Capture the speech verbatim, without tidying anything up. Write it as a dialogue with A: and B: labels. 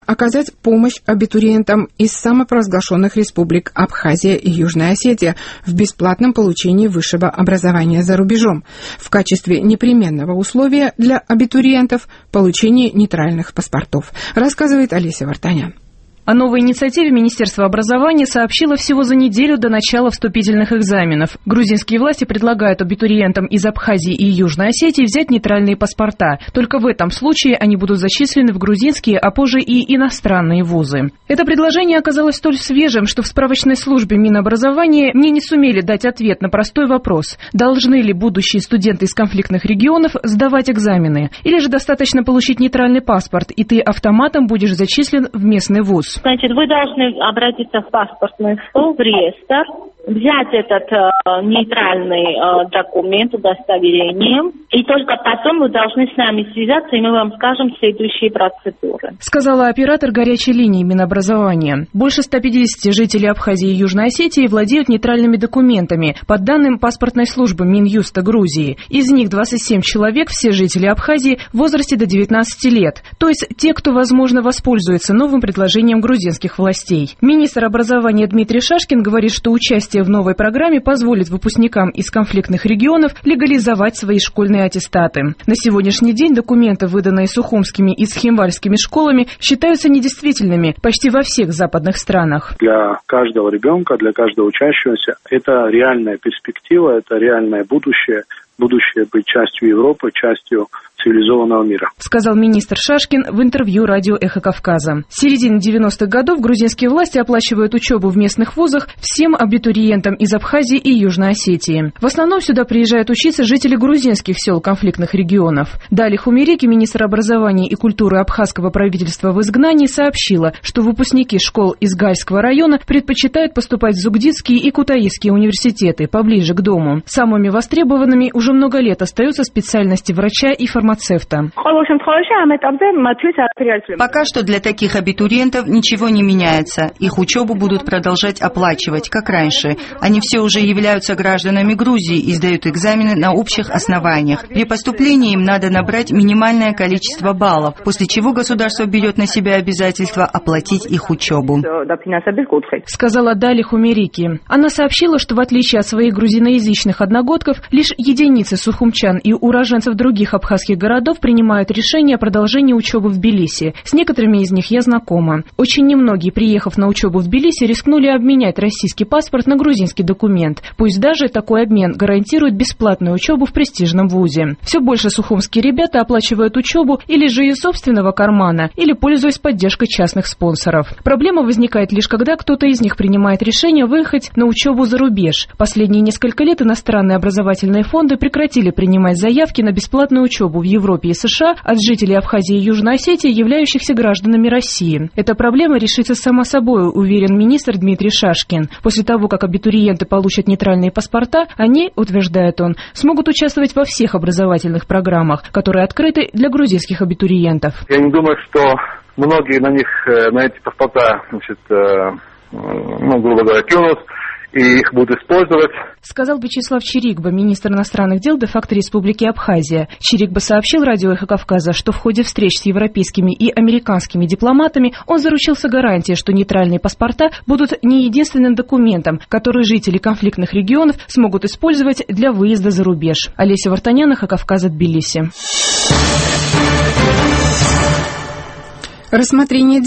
A: оказать помощь абитуриентам из самопровозглашенных республик Абхазия и Южная Осетия в бесплатном получении высшего образования за рубежом в качестве непременного условия для абитуриентов получение нейтральных паспортов, рассказывает Олеся Вартанян.
B: О новой инициативе Министерство образования сообщило всего за неделю до начала вступительных экзаменов. Грузинские власти предлагают абитуриентам из Абхазии и Южной Осетии взять нейтральные паспорта. Только в этом случае они будут зачислены в грузинские, а позже и иностранные вузы. Это предложение оказалось столь свежим, что в справочной службе Минобразования мне не сумели дать ответ на простой вопрос: должны ли будущие студенты из конфликтных регионов сдавать экзамены? Или же достаточно получить нейтральный паспорт, и ты автоматом будешь зачислен в местный вуз?
C: Значит, вы должны обратиться в паспортный стол, в реестр, взять этот э, нейтральный э, документ, удостоверение, и только потом вы должны с нами связаться, и мы вам скажем следующие процедуры.
B: Сказала оператор горячей линии Минобразования. Больше ста пятидесяти жителей Абхазии и Южной Осетии владеют нейтральными документами, по данным паспортной службы Минюста Грузии. Из них двадцать семь человек, все жители Абхазии, в возрасте до девятнадцати лет. То есть те, кто, возможно, воспользуется новым предложением грузинских властей. Министр образования Дмитрий Шашкин говорит, что участие в новой программе позволит выпускникам из конфликтных регионов легализовать свои школьные аттестаты. На сегодняшний день документы, выданные сухумскими и схимвальскими школами, считаются недействительными почти во всех западных странах.
D: Для каждого ребенка, для каждого учащегося это реальная перспектива, это реальное будущее. Будущее быть частью Европы, частью цивилизованного мира,
B: сказал министр Шашкин в интервью радио «Эхо Кавказа». С середины девяностых годов грузинские власти оплачивают учебу в местных вузах всем абитуриентам из Абхазии и Южной Осетии. В основном сюда приезжают учиться жители грузинских сел конфликтных регионов. Дали Хумерики, министр образования и культуры абхазского правительства в изгнании, сообщила, что выпускники школ из Гальского района предпочитают поступать в Зугдитские и Кутаисские университеты, поближе к дому. Самыми востребованными уже много лет остаются специальности врача и фармацевта.
E: Пока что для таких абитуриентов ничего не меняется. Их учебу будут продолжать оплачивать, как раньше. Они все уже являются гражданами Грузии и сдают экзамены на общих основаниях. При поступлении им надо набрать минимальное количество баллов, после чего государство берет на себя обязательство оплатить их учебу,
B: сказала Дали Хумерики. Она сообщила, что в отличие от своих грузиноязычных одногодков, лишь единицы сухумчан и уроженцев других абхазских городов принимают решение о продолжении учебы в Тбилиси. С некоторыми из них я знакома. Очень немногие, приехав на учебу в Тбилиси, рискнули обменять российский паспорт на грузинский документ. Пусть даже такой обмен гарантирует бесплатную учебу в престижном вузе. Все больше сухумские ребята оплачивают учебу или же из собственного кармана, или пользуясь поддержкой частных спонсоров. Проблема возникает лишь когда кто-то из них принимает решение выехать на учебу за рубеж. Последние несколько лет иностранные образовательные фонды прекратили принимать заявки на бесплатную учебу в Европе и США от жителей Абхазии и Южной Осетии, являющихся гражданами России. Эта проблема решится сама собой, уверен министр Дмитрий Шашкин. После того, как абитуриенты получат нейтральные паспорта, они, утверждает он, смогут участвовать во всех образовательных программах, которые открыты для грузинских абитуриентов.
D: Я не думаю, что многие на них, на эти паспорта, значит, ну, грубо говоря, клюнут и их будут использовать,
B: сказал Вячеслав Чирикба, министр иностранных дел де-факто Республики Абхазия. Чирикба сообщил радио «Эхо Кавказа», что в ходе встреч с европейскими и американскими дипломатами он заручился гарантией, что нейтральные паспорта будут не единственным документом, который жители конфликтных регионов смогут использовать для выезда за рубеж. Олеся Вартанян, «Эхо Кавказа», Тбилиси.
A: Рассмотрение